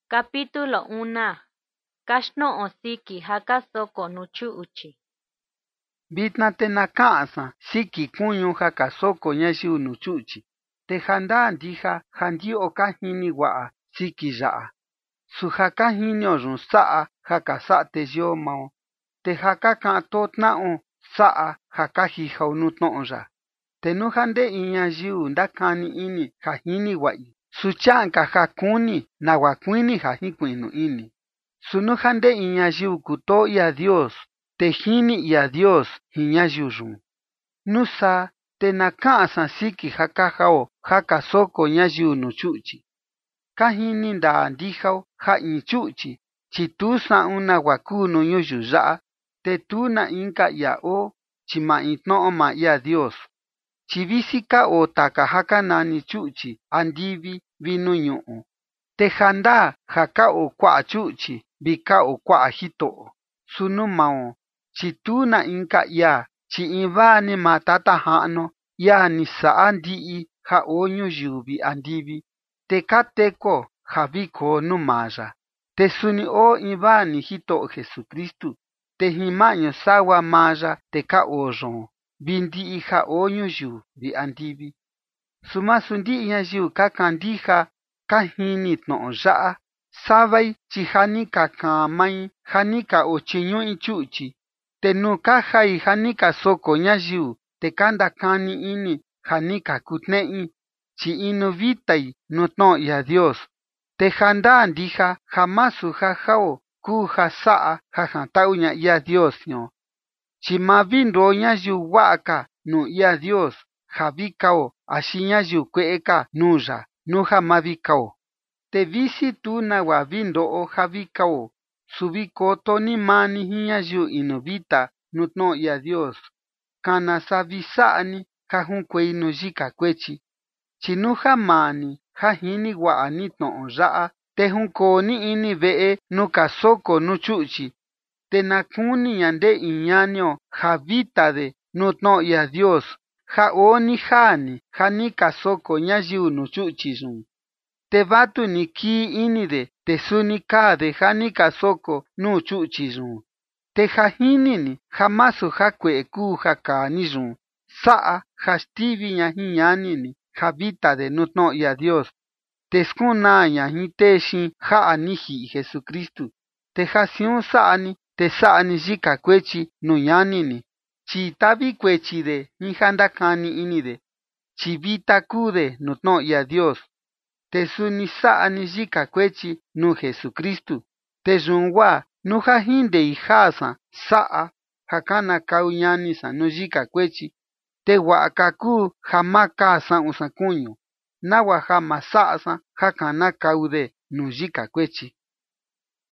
Capítulo 1. Kaxtno'o siki jakasoko nuchu'uchi. Vitna te na ka'an san siki kuñu ja ka soko ñayiu nuu chu'chi, te jandaa ndija ja ndio'o ka jini wa'a siki ya'a. Su ja ka jinio yun sa'a ja ka sa'a teyuo mao, te ja ka ka'an too tna'o sa'a ja ka jijao nuu tno'o ya. Te nú ja ndee in ñayiu ndakani ini ja jini wa'i, su cha'anka ja kuni nagua kuini ja jinkui'nu ini. Su nú ja ndee in ñayiu kutoo ia Dios, te jini ia Dios jin ñayiu yun. Nusaa te na ka'an san siki ja ka jao ja ka soko ñayiu nuu chu'chi. Ka jini ndaa ndijao ja in chu'chi, chi tu sa'un nagua kuu nuu ñuyiu ya'a, te tu na inka ia oo, chi maintno'o maa ia Dios. Chi visi ka oo taka ja ka nani chu'chi andivi vi nuu ñu'u, te jandaa ja ka oo kua'a chu'chi vi ka oo kua'a jito'o. Su nuu mao, chi tu na inka ia, chi invaa-ni maa tata ja'nu, ia ni sa'a ndi'i ja oo ñuyiu vi andivi, te ka tekuo ja vi koo nuu maa ya. Te suni oo invaa-ni Jito'o Jesukristu, te jin ma'ñu sagua maa ya te ka oo yoon, vi ndi'i ja oo ñuyiu vi andivi. Su masu ndi'i ñayiu ka kandija ka jini tno'o ya'a, savai chi ja ni ka kaan mai ja ni ka ochiñu'i chu'chi, te nuu ka jai ja ni ka soko ñayiu, te ka ndakani ini ja ni ka kutne'i, chi inu vitai nuu tno'o ia Dios. Te jandaa ndija ja masu ja jao kuu ja sa'a ja janta'u ña ia Dios jin, chi ma vi nduo ñayiu wa'a ka nuu ia Dios ja vi kao, axi ñayiu kue'e ka nuu ya nú ja ma vi kao. Te visi tu nagua vi ndo'o ja vi kao, su vi koto ni maa-ni jin ñayiu inu vita nuu tno'o ia Dios, kana saa vi sa'a-ni ja junkuei nuu yika kuechi. Chi nú ja maa-ni ja jini wa'a ni tno'o ya'a, te junkoo ni ini ve'e nuu ka soko nuu chu'chi, te na kuni ña ndee in ñanio ja vita de nuu tno'o ia Dios, ja oo ni jaa-ni ja ni ka soko ñayiu nuu chu'chi yun. Te vatu ni kii ini de, te suni kaa de ja ni ka soko nuu chu'chi yun. Te ja jini-ni ja masu ja kue'e kuu ja kaa ni yun, sa'a ja xtivi ña jin ñani-ni ja vita de nuu tno'o ia Dios, te skunaa ña jin tee xin ja'a ni ji'i Jesukristu. Te ja siun sa'a-ni, te sa'a-ni yika kuechi nuu ñani-ni, chi tavi kuechi de jin ja ndakani ini de, chi vita kuu de nuu tno'o ia Dios. Te suni sa'a-ni yika kuechi nuu Jesukristu. Te yun guaa nú ja jindei jaa san sa'a ja kanakau ñani san nuu yika kuechi, te wa'a ka kuu ja ma kaa sa'un san kuñu, nagua ja ma sa'a san ja kanakau de nuu yika kuechi.